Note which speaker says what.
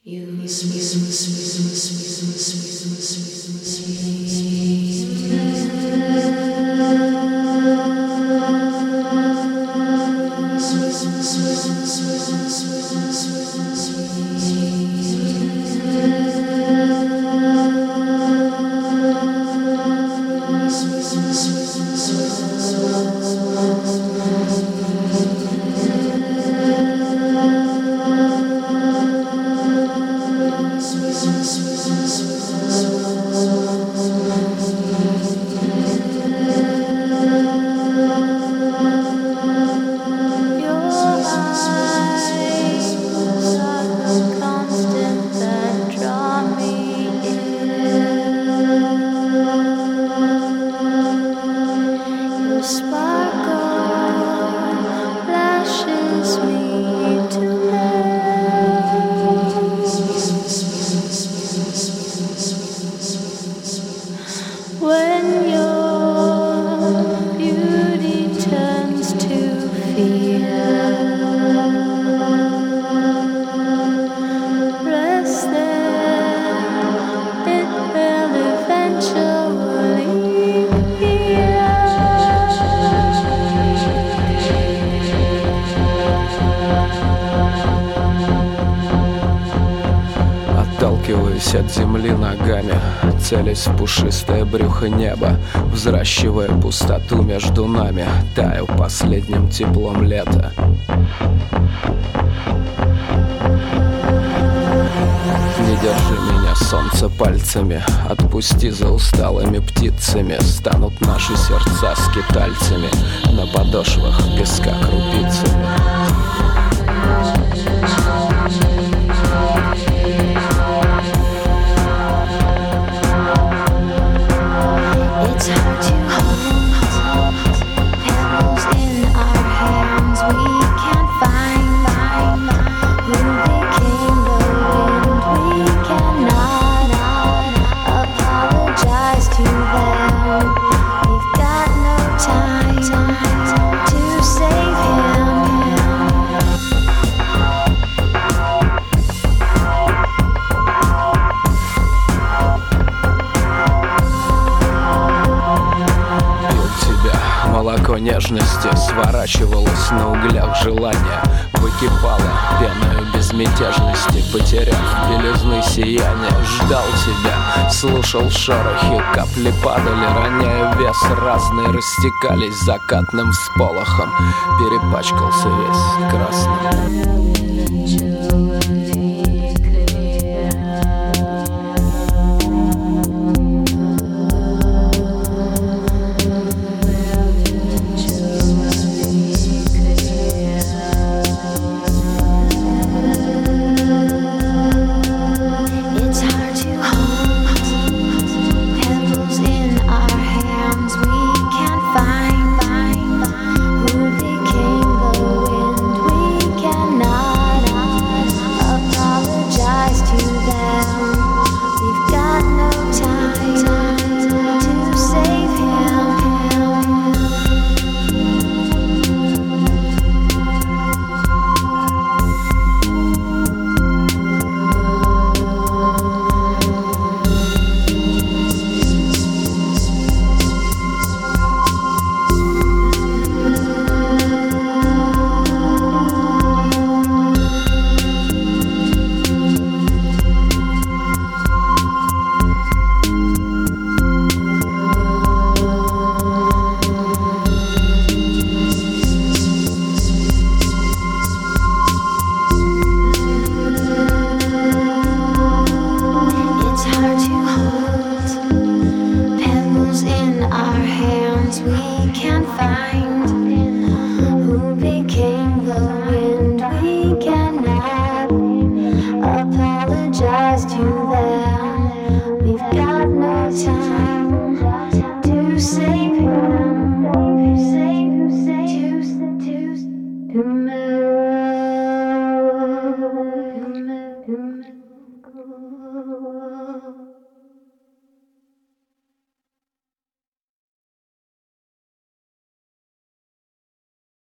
Speaker 1: Отталкиваюсь от земли ногами, целясь в пушистое брюхо неба, взращивая пустоту между нами, таю последним теплом лета. Не держи меня, солнце, пальцами, отпусти за усталыми птицами. Станут наши сердца скитальцами, на подошвах песка крупицами.
Speaker 2: It's hard to hold pebbles in our hands. We can't find who became the wind. We cannot apologize to them. We've got no time to save him.
Speaker 1: Молоко нежности сворачивалось на углях желания, выкипало пеною безмятежности, потеряв белизны сияния. Ждал тебя, слушал шорохи, капли падали, роняя вес. Разные растекались закатным всполохом, перепачкался весь красным. To